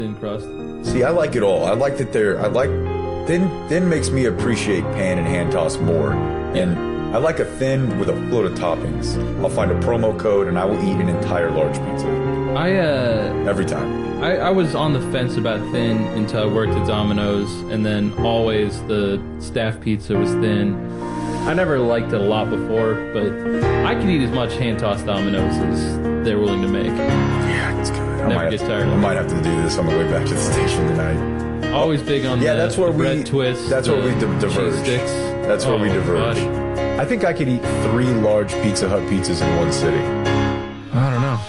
thin crust. See, I like it all. I like that thin makes me appreciate pan and hand toss more. And I like a thin with a float of toppings. I'll find a promo code and I will eat an entire large pizza. Every time. I was on the fence about thin until I worked at Domino's, and then always the staff pizza was thin. I never liked it a lot before, but I could eat as much hand-tossed Domino's as they're willing to make. Yeah, it's good. Never get tired of it. I might have to do this on the way back to the station tonight. Always big on the bread twist. That's where we diverge. Cheese sticks. That's where we diverge. Gosh. I think I could eat 3 large Pizza Hut pizzas in one sitting. I don't know.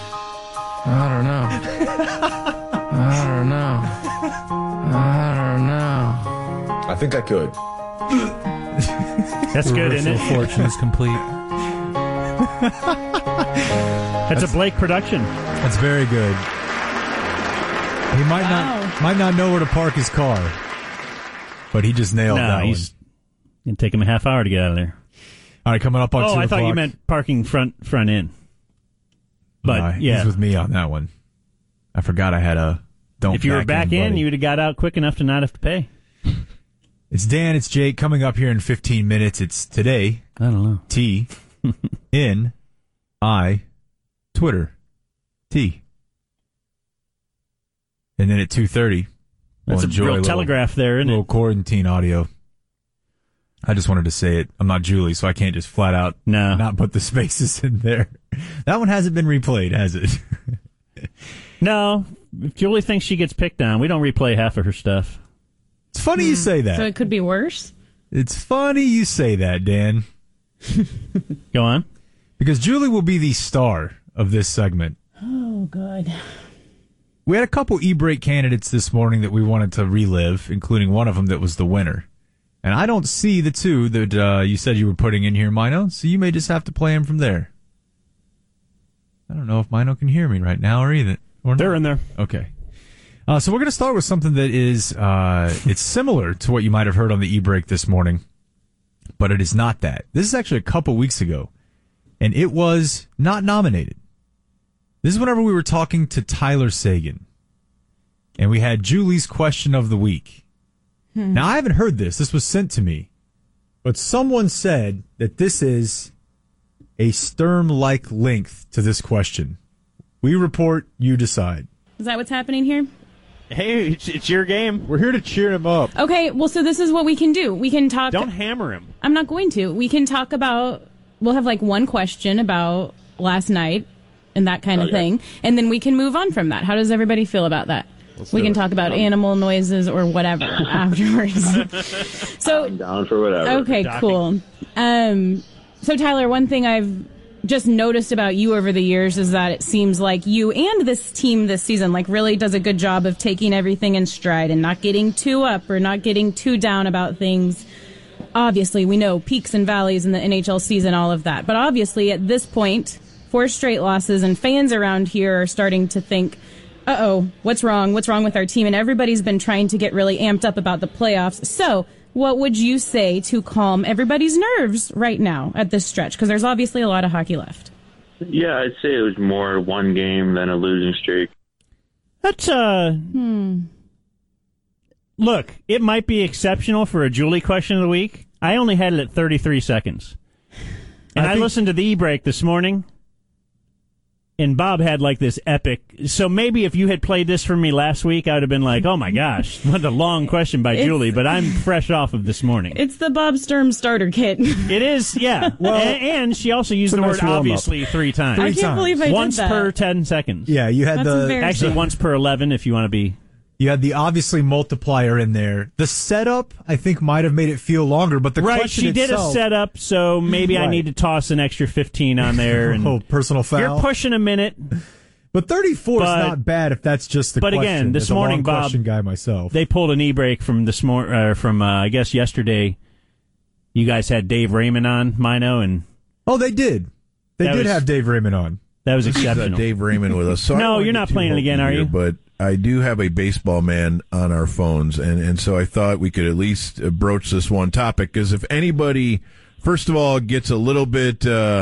I think I could. That's good, isn't it? Fortune is complete. That's a Blake production. That's very good. He might not know where to park his car, but he just nailed that one. He's gonna take him a half hour to get out of there. All right, coming up on 2 o'clock. I thought you meant parking front in. But he's with me on that one. I forgot I had a don't. If you were back in, buddy. you would have got out quick enough to not have to pay. It's Dan, it's Jake. Coming up here in 15 minutes. It's Today. I don't know. T. N. I. Twitter. T. And then at 2:30, that's a real telegraph there, isn't it? Little quarantine audio. I just wanted to say it. I'm not Julie, so I can't just flat out not put the spaces in there. That one hasn't been replayed, has it? No. If Julie thinks she gets picked on, we don't replay half of her stuff. It's funny you say that. So it could be worse? It's funny you say that, Dan. Go on. Because Julie will be the star of this segment. Oh, God. We had a couple e-break candidates this morning that we wanted to relive, including one of them that was the winner. And I don't see the two that you said you were putting in here, Mino, so you may just have to play them from there. I don't know if Mino can hear me right now or either. They're in there. Okay. So we're going to start with something that is it's similar to what you might have heard on the e-break this morning, but it is not that. This is actually a couple weeks ago, and it was not nominated. This is whenever we were talking to Tyler Sagan, and we had Julie's question of the week. Now, I haven't heard this. This was sent to me, but someone said that this is a Sturm-like length to this question. We report, you decide. Is that what's happening here? Hey, it's your game. We're here to cheer him up. Okay, well, so this is what we can do. We can talk... Don't hammer him. I'm not going to. We can talk about... We'll have, one question about last night and that kind of thing, and then we can move on from that. How does everybody feel about that? We can talk about animal noises or whatever afterwards. So I'm down for whatever. Okay, cool. So, Tyler, one thing I've just noticed about you over the years is that it seems like you and this team this season really does a good job of taking everything in stride and not getting too up or not getting too down about things. Obviously, we know peaks and valleys in the NHL season, all of that. But obviously, at this point, 4 straight losses, and fans around here are starting to think, uh-oh, what's wrong? What's wrong with our team? And everybody's been trying to get really amped up about the playoffs. So what would you say to calm everybody's nerves right now at this stretch? Because there's obviously a lot of hockey left. Yeah, I'd say it was more one game than a losing streak. That's, Look, it might be exceptional for a Julie question of the week. I only had it at 33 seconds. And I listened to the e-break this morning, and Bob had this epic. So maybe if you had played this for me last week, I would have been like, oh my gosh, what a long question by Julie. But I'm fresh off of this morning. It's the Bob Sturm starter kit. It is, yeah. Well, and she also used the word obviously 3 times. I can't believe I did that. Once per 10 seconds. Yeah, you had actually once per 11 if you want to be. You had the obviously multiplier in there. The setup, I think, might have made it feel longer, but the question she did a setup, so maybe I need to toss an extra 15 on there. And personal foul. You're pushing a minute. But 34 is not bad if that's just the question. But again, this morning, Bob, question guy myself. They pulled an e-break from this I guess yesterday. You guys had Dave Raymond on, Mino, and they did. They did have Dave Raymond on. That was exceptional. Dave Raymond with us. So no, you're not playing it again, are you? But I do have a baseball man on our phones, and so I thought we could at least broach this one topic, because if anybody, first of all, gets a little bit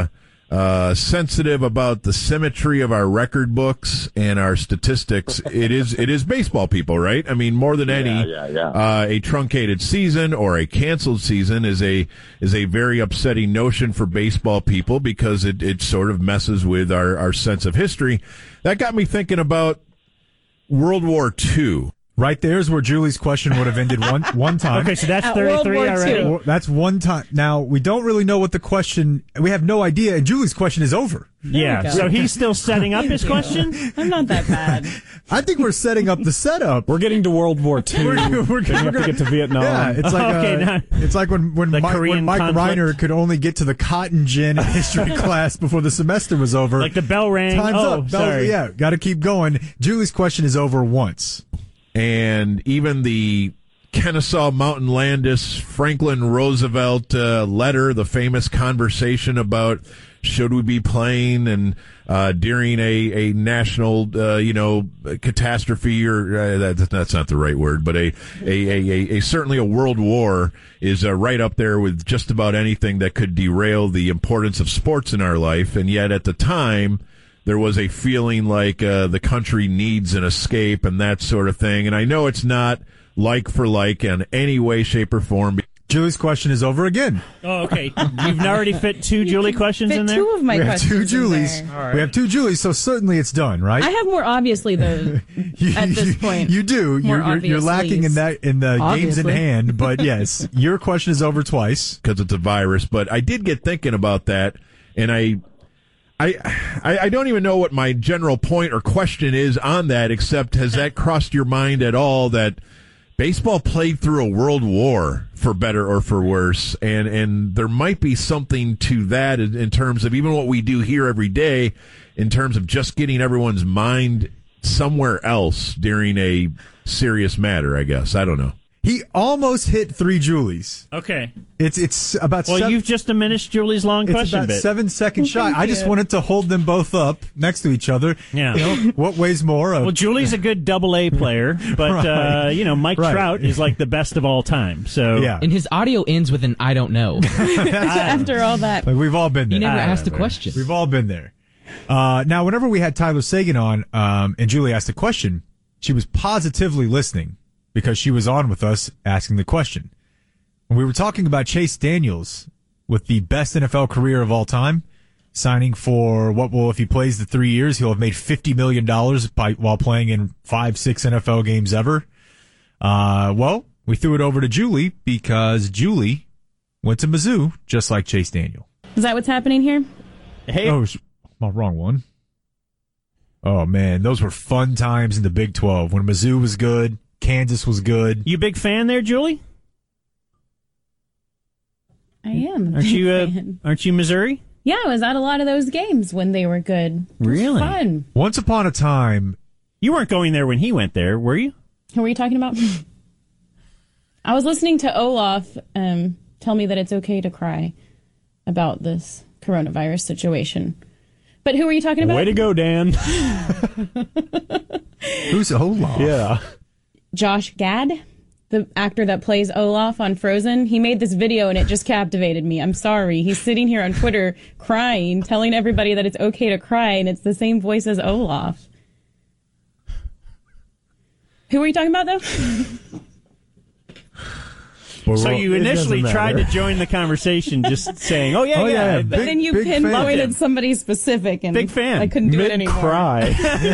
sensitive about the symmetry of our record books and our statistics, it is baseball people, right? I mean, more than any, a truncated season or a canceled season is a very upsetting notion for baseball people because it sort of messes with our sense of history. That got me thinking about World War II. Right there's where Julie's question would have ended one time. Okay, so that's At 33 World War already. II. Well, that's one time. Now, we don't really know what the question, we have no idea, and Julie's question is over. Yeah, go. so he's still setting up his question? I'm not that bad. I think we're setting up the setup. We're getting to World War II. We're Then you have to get to Vietnam. Yeah, it's like Okay, now- it's like when The Mike Korean conflict. Reiner could only get to the cotton gin history class before the semester was over. Like the bell rang. Time's up. Sorry. Yeah, got to keep going. Julie's question is over once. And even the Kennesaw Mountain Landis Franklin Roosevelt letter, the famous conversation about should we be playing and during a national catastrophe or that's not the right word, but a certainly a world war is right up there with just about anything that could derail the importance of sports in our life. And yet at the time, there was a feeling like the country needs an escape and that sort of thing. And I know it's not like for like in any way, shape, or form. Julie's question is over again. Oh, okay. You've already fit two Julie questions Fit in there? two of my We have questions. two in Julies. there. We have two Julies, so certainly it's done, right? I have more obviously though at this point. You do. More You're lacking in obviouslies. the games in Obviously. hand, but yes, your question is over twice. Because it's a virus. But I did get thinking about that, and I don't even know what my general point or question is on that, except has that crossed your mind at all that baseball played through a world war, for better or for worse, and there might be something to that in terms of even what we do here every day, in terms of just getting everyone's mind somewhere else during a serious matter, I guess. I don't know. He almost hit three Julies. Okay. It's about Well, you've just diminished Julie's long it's question about bit. 7 seconds shy. Thank I just you. wanted to hold them both up next to each other. Yeah. You know, what weighs more? Well, Julie's a good AA player, but Right. Mike Right. Trout is like the best of all time. So yeah. And his audio ends with an I don't know. After all that. Like, we've all been there. You never I asked a don't know. question. We've all been there. Now, whenever we had Tyler Sagan on, and Julie asked a question, she was positively listening because she was on with us asking the question. When we were talking about Chase Daniels with the best NFL career of all time, signing for if he plays the 3 years, he'll have made $50 million while playing in 5-6 NFL games ever. We threw it over to Julie because Julie went to Mizzou just like Chase Daniel. Is that what's happening here? hey, Wrong one. Oh, man, those were fun times in the Big 12 when Mizzou was good, Kansas was good. you big fan there, Julie? I am. a Aren't big you? fan. Aren't you Missouri? Yeah, I was at a lot of those games when they were good. It was Really? fun. Once upon a time, You weren't going there when he went there, were you? Who were you talking about? I was listening to Olaf tell me that it's okay to cry about this coronavirus situation. But who were you talking about? Way to go, Dan. who's Olaf? Yeah. Josh Gad, the actor that plays Olaf on Frozen. He made this video and it just captivated me. I'm sorry. He's sitting here on Twitter crying, telling everybody that it's okay to cry, and it's the same voice as Olaf. Who were you talking about, though? So you initially tried to join the conversation, just saying, "Oh yeah, Oh, yeah, yeah." big- But then you big fan. pinpointed somebody specific, and Big fan. I couldn't do it anymore. Mid-cry.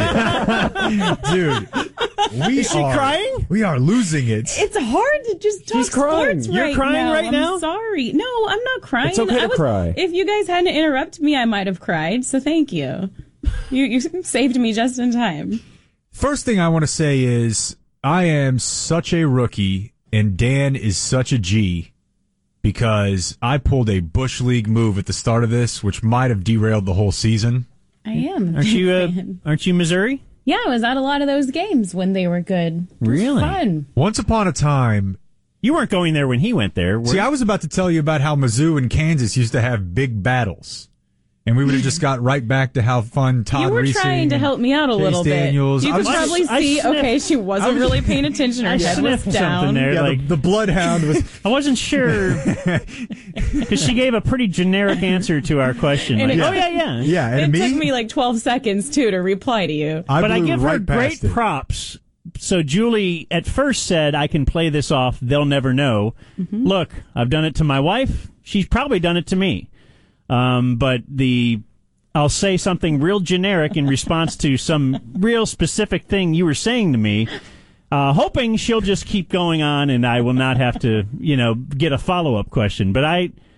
Dude, Is she crying? We are losing it. It's hard to just talk She's crying. sports You're right crying now. right now? I'm sorry. No, I'm not crying. It's okay to cry. If you guys hadn't interrupted me, I might have cried. So thank you. You saved me just in time. First thing I want to say is I am such a rookie and Dan is such a G because I pulled a Bush League move at the start of this, which might have derailed the whole season. I am. Aren't you? Aren't you Missouri? Yeah, I was at a lot of those games when they were good. It was Really? fun. Once upon a time, You weren't going there when he went there. Were see, I was about to tell you about how Mizzou and Kansas used to have big battles. And we would have just got right back to how fun Todd You were Reesing trying to help me out a Chase little Daniels. bit. You could probably see, okay, she wasn't really paying attention. Her I head was sniffed down. something there. Yeah, like the bloodhound was. I wasn't sure because she gave a pretty generic answer to our question. And Like, it- oh yeah. Yeah, and It me, took me like 12 seconds, too, to reply to you. But I blew give her right great past it. props. So Julie at first said, I can play this off. They'll never know. Look, I've done it to my wife. She's probably done it to me. But I'll say something real generic in response to some real specific thing you were saying to me, hoping she'll just keep going on and I will not have to, get a follow-up question. But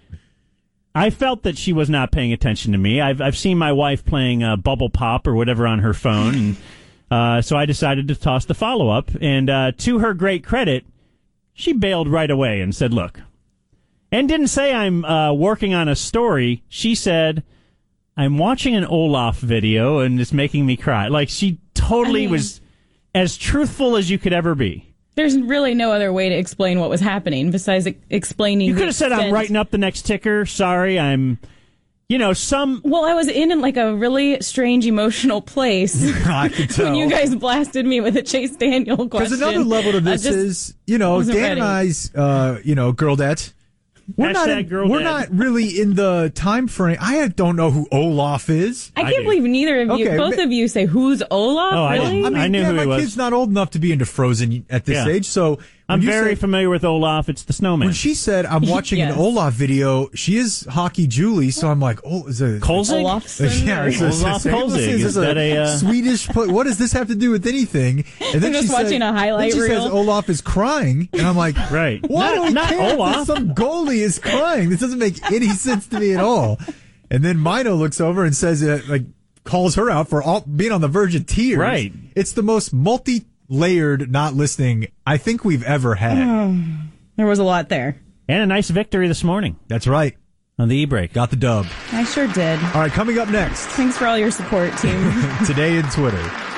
I felt that she was not paying attention to me. I've seen my wife playing Bubble Pop or whatever on her phone, and so I decided to toss the follow-up. And to her great credit, she bailed right away and said, look, and didn't say I'm working on a story. She said, I'm watching an Olaf video and it's making me cry. Like, she totally was as truthful as you could ever be. There's really no other way to explain what was happening besides explaining. You could have said, I'm writing up the next ticker. Sorry, I'm, some. Well, I was in like a really strange emotional place I could tell. when you guys blasted me with a Chase Daniel question. Because another level to this is, Dan wasn't and ready. I's, girldettes. We're Girldettes. not really in the time frame. I don't know who Olaf is. I can't believe neither of you, Okay, both of you say, who's Olaf? Oh, I really? didn't. I knew yeah, who my he was. kid's not old enough to be into Frozen at this age, so I'm when you very said- familiar with Olaf. It's the snowman. When she said, I'm watching Yes. an Olaf video, she is Hockey Julie, so I'm like, is it Kolzig? Olafsson? Yeah, or- is this- Olaf Kolzig. Is Is this that a Swedish? What does this have to do with anything? And then I'm just she said- watching a highlight then she reel. says Olaf is crying, and I'm like, Right. Why do we Not care Olaf. that some goalie is crying? This doesn't make any sense to me at all. And then Mino looks over and says, calls her out for being on the verge of tears. Right. It's the most multi-layered not listening I think we've ever had. There was a lot there. And a nice victory this morning That's right. on the e-break. Got the dub. I sure did. All right, coming up next, Thanks for all your support, team. today in Twitter.